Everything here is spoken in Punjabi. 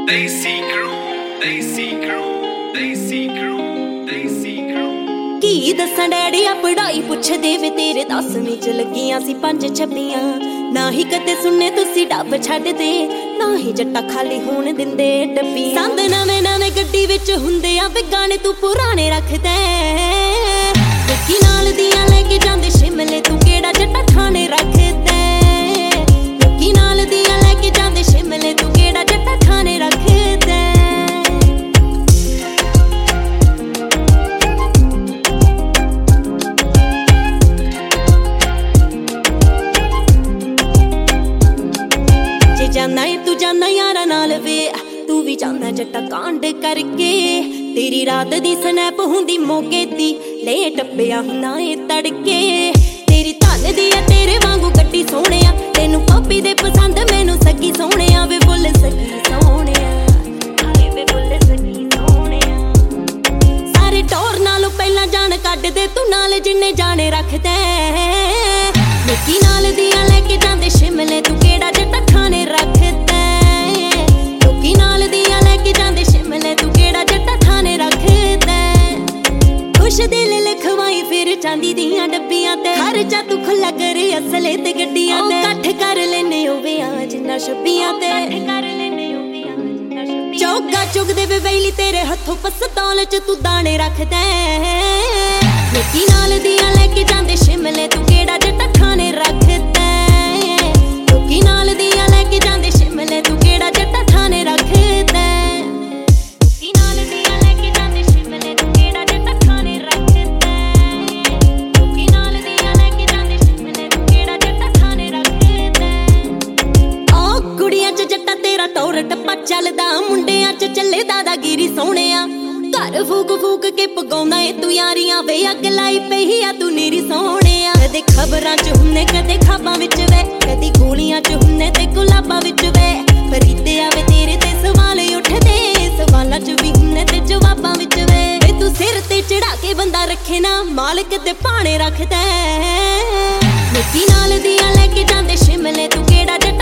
ਕੀ ਦੱਸਾਂ ਡੈਡੀਆ ਪੜ੍ਹਾਈ ਪੁੱਛਦੇ ਵੇ ਤੇਰੇ 10ਵੀਂ ਚ ਲੱਗੀਆਂ ਸੀ 5 ਛੱਬੀਆਂ। ਨਾ ਹੀ ਕਦੇ ਸੁਣਨੇ ਤੁਸੀਂ ਡੱਬ ਛੱਡਦੇ, ਨਾ ਹੀ ਜੱਟਾ ਖਾਲੀ ਹੋਣ ਦਿੰਦੇ ਡੱਬੀ। ਸੰਦ ਨਵੇਂ ਨਵੇਂ ਗੱਡੀ ਵਿੱਚ ਹੁੰਦੇ ਆ ਵੇ ਗਾਣੇ ਤੂੰ ਪੁਰਾਣੇ ਰੱਖਦਾ। ਵਿੱਕੀ ਨਾਲ ਦੀਆਂ ਲੈ ਕੇ ਜਾਂਦੇ ਸ਼ਿਮਲੇ, ਤੂੰ ਕਿਹੜਾ ਜੱਟਾ ਥਾਣੇ ਰੱਖਦਾ। ਵਿੱਕੀ ਨਾਲ ਦੀਆਂ ਲੈ ਕੇ ਜਾਂਦੇ ਸ਼ਿਮਲੇ, ਤੂੰ ਕਿਹੜਾ ਜੱਟਾ ਥਾਣੇ ਰੱਖਦਾ। ਜਾਨਾ ਏ ਤੂੰ ਜਾਨਾ ਯਾਰਾਂ ਨਾਲ ਵੇ, ਤੂੰ ਵੀ ਜਾਨਾ ਜੱਟਾ ਕਾਂਡ ਕਰਕੇ। ਤੇਰੀ ਰਾਤ ਦੀ ਸਨੈਪ ਹੁੰਦੀ ਮੋਗੇ ਦੀ, ਲੈ ਟੱਪਿਆ ਹੁਣਾ ਏ ਤੜਕੇ। ਤੇਰੀ ਧਨ ਦੀ ਆ ਤੇਰੇ ਵਾਂਗੂ ਗੱਡੀ ਸੋਹਣਿਆ, ਤੈਨੂੰ ਪਾਪੀ ਦੇ ਪਸੰਦ ਮੈਨੂੰ ਸੱਗੀ ਸੋਹਣਿਆ ਵੇ ਬੁੱਲ ਸੱਗੀ ਸੋਹਣਿਆ। ਆਏ ਵੇ ਬੁੱਲ ਸੱਗੀ ਸੋਹਣਿਆ। ਸਾਰੇ ਟੌਰ ਨਾਲੋਂ ਪਹਿਲਾਂ ਜਾਣ ਕੱਢਦੇ ਤੂੰ ਨਾਲ ਜਿੰਨੇ ਜਾਣੇ ਰੱਖਦਾ। ਵਿੱਕੀ ਨਾਲ ਦੀਆਂ ਲੈ ਕੇ ਜਾਂਦੇ ਸ਼ਿਮਲੇ, ਤੂੰ ਕਿਹੜਾ ਜੱਟਾ ਥਾਣੇ ਰੱਖਦਾ। ਵਿੱਕੀ ਨਾਲ ਦੀਆਂ ਲੈ ਕੇ ਜਾਂਦੇ ਸ਼ਿਮਲੇ, ਤੂੰ ਕਿਹੜਾ ਜੱਟਾ ਥਾਣੇ ਰੱਖਦਾ। ਖੁਸ਼ ਦਿਲ ਲਿਖਵਾਈ ਫਿਰ ਚਾਂਦੀ ਦੀਆਂ ਡੱਬੀਆਂ ਤੇ, ਖਰਚਾ ਤੂੰ ਖੁੱਲਾ ਕਰੇ ਅਸਲੇ ਤੇ ਗੱਡੀਆਂ ਤੇ। ਇਕੱਠ ਕਰ ਲੈਨੇ ਹੋਵੇ ਆ ਜਿੰਨਾ ਛੱਬੀਆਂ ਤੇ, ਚੌਗਾ ਚੁਗਦੇ ਵੇ ਬੈਲੀ ਤੇਰੇ ਹੱਥੋਂ ਪਸਤੌਲ ਚ ਤੂੰ ਦਾਣੇ ਰੱਖਦਾ। ਵਿੱਕੀ ਨਾਲ ਦੀਆਂ ਲੈ ਕੇ ਜਾਂਦੇ ਸ਼ਿਮਲੇ, ਤੂੰ ਕਿਹੜਾ ਜੱਟਾ ਥਾਣੇ ਰੱਖਦਾ। ਵਿੱਕੀ ਨਾਲ ਦੀਆਂ ਲੈ ਕੇ ਜਾਂਦੇ ਸ਼ਿਮਲੇ, ਤੂੰ ਕਿਹੜਾ ਜੱਟਾ ਥਾਣੇ ਰੱਖਦਾ। ਵਿੱਕੀ ਨਾਲ ਦੀਆਂ ਲੈ ਕੇ ਜਾਂਦੇ ਸ਼ਿਮਲੇ, ਤੂੰ ਕਿਹੜਾ ਜੱਟਾ ਥਾਣੇ ਰੱਖਦਾ। ਵਿੱਕੀ ਨਾਲ ਦੀਆਂ ਲੈ ਕੇ ਜਾਂਦੇ ਸ਼ਿਮਲੇ, ਤੂੰ ਕਿਹੜਾ ਜੱਟਾ ਥਾਣੇ ਰੱਖਦਾ। ਓ ਕੁੜੀਆਂ ਚ ਜੱਟਾ ਤੇਰਾ ਟੌਰ ਟੱਪਾ ਚੱਲਦਾ, ਮੁੰਡਿਆਂ ਚ ਚੱਲੇ ਦਾਦਾਗੀਰੀ ਸੋਹਣਿਆ। ਘਰ ਫੂਕ ਫੂਕ ਕੇ ਪਗਾਉਂਦਾ ਏ ਤੂੰ ਯਾਰੀਆਂ ਵੇ, ਅੱਗ ਲਾਈ ਪਈ ਆ ਤੂੰ ਨੀਰੀ ਸੋਹਣਿਆ। ਕਦੇ ਖਬਰਾਂ ਚ ਹੁੰਨੇ, ਕਦੇ ਖਾਬਾਂ ਵਿੱਚ ਵੇ, ਕਦੀ ਗੋਲੀਆਂ ਚ ਹੁੰਨੇ ਤੇ ਗੁਲਾਬਾਂ ਵਿੱਚ ਵੇ। ਫਰੀਦੇ ਆਵੇ ਤੇਰੇ ਤੇ ਸਵਾਲ ਉੱਠਦੇ, ਸਵਾਲਾਂ ਚ ਵੀ ਹੁੰਨੇ ਤੇ ਜਵਾਬਾਂ ਵਿੱਚ ਵੇ। ਤੂੰ ਸਿਰ ਤੇ ਚੜਾ ਕੇ ਬੰਦਾ ਰੱਖੇ ਨਾ, ਮਾਲਕ ਤੇ ਭਾਣੇ ਰੱਖਦਾ। ਵਿੱਕੀ ਨਾਲ ਦੀਆਂ ਲੈ ਕੇ ਜਾਂਦੇ ਸ਼ਿਮਲੇ, ਤੂੰ ਕਿਹੜਾ